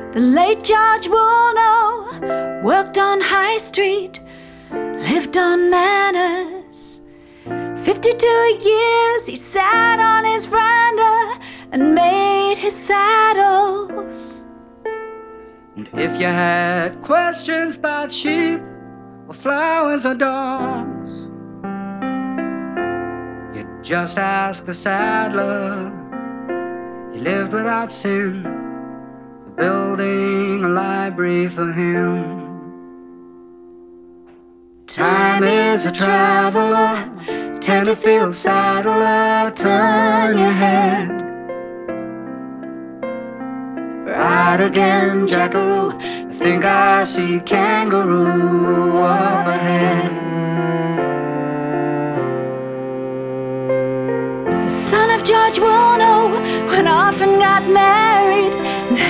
The late George Woolnough worked on High Street, lived on Manners. 52 years he sat on his veranda and made his saddles. And if you had questions about sheep or flowers or dogs, you just ask the saddler. He lived without sin, building a library for him. Time is a traveler, Tenterfield saddler, turn your head. Right again, Jackaroo, I think I see kangaroo up ahead. The son of George Woolnough went off and got married.